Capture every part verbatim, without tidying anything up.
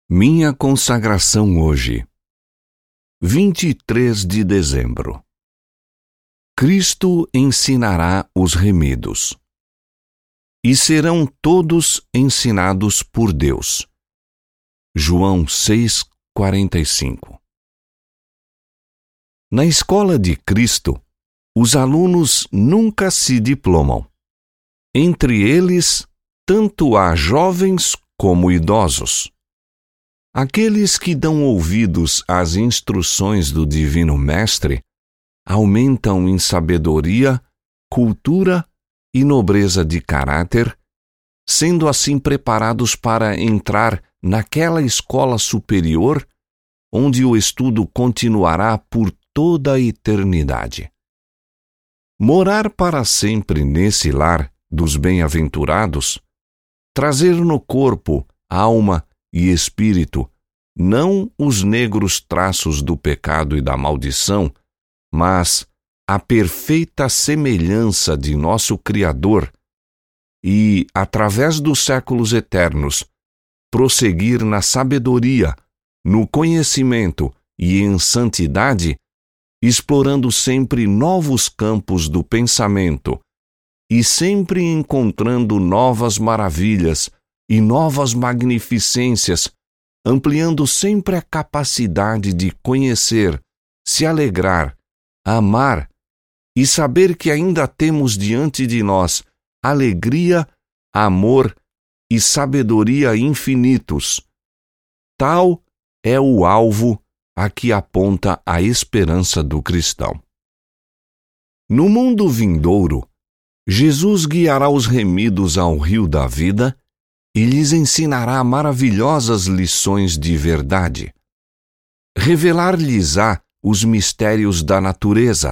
Minha consagração hoje, vinte e três de dezembro. Cristo ensinará os remidos, e serão todos ensinados por Deus. João seis, quarenta e cinco. Na escola de Cristo, os alunos nunca se diplomam. Entre eles, tanto há jovens como idosos. Aqueles que dão ouvidos às instruções do Divino Mestre aumentam em sabedoria, cultura e nobreza de caráter, sendo assim preparados para entrar naquela escola superior onde o estudo continuará por toda a eternidade. Morar para sempre nesse lar dos bem-aventurados, trazer no corpo, alma e espírito não os negros traços do pecado e da maldição, mas a perfeita semelhança de nosso Criador e, através dos séculos eternos, prosseguir na sabedoria, no conhecimento e em santidade, explorando sempre novos campos do pensamento e sempre encontrando novas maravilhas e novas magnificências, ampliando sempre a capacidade de conhecer, se alegrar, amar e saber que ainda temos diante de nós alegria, amor e sabedoria infinitos. Tal é o alvo a que aponta a esperança do cristão. No mundo vindouro, Jesus guiará os remidos ao rio da vida e lhes ensinará maravilhosas lições de verdade. Revelar-lhes-á os mistérios da natureza.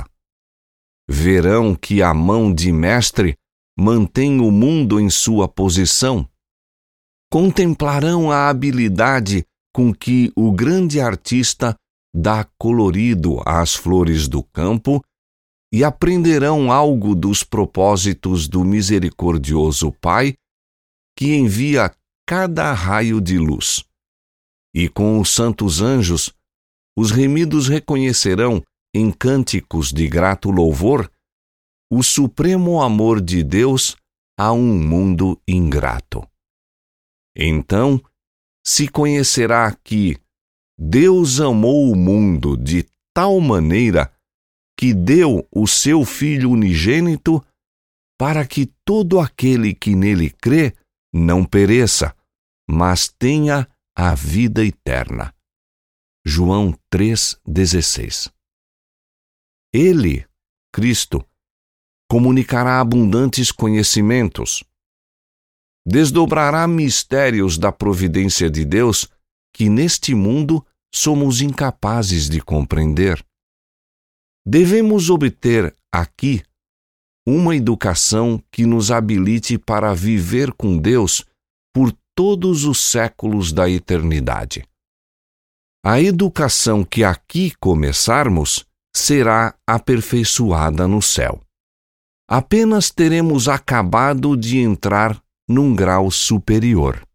Verão que a mão de Mestre mantém o mundo em sua posição. Contemplarão a habilidade com que o grande artista dá colorido às flores do campo e aprenderão algo dos propósitos do misericordioso Pai que envia cada raio de luz. E com os santos anjos, os remidos reconhecerão, em cânticos de grato louvor, o supremo amor de Deus a um mundo ingrato. Então, se conhecerá que Deus amou o mundo de tal maneira que deu o seu Filho unigênito para que todo aquele que nele crê não pereça, mas tenha a vida eterna. João três, dezesseis. Ele, Cristo, comunicará abundantes conhecimentos, desdobrará mistérios da providência de Deus que neste mundo somos incapazes de compreender. Devemos obter aqui uma educação que nos habilite para viver com Deus por todos os séculos da eternidade. A educação que aqui começarmos será aperfeiçoada no céu. Apenas teremos acabado de entrar num grau superior.